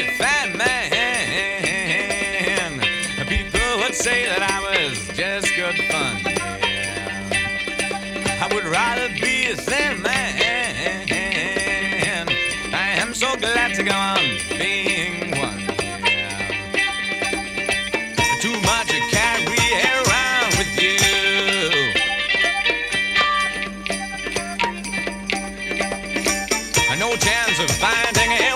fine man. People would say that I was just good fun. Yeah. I would rather be a thin man. I am so glad to go on being one. Yeah. Too much to carry around with you. No chance of finding it.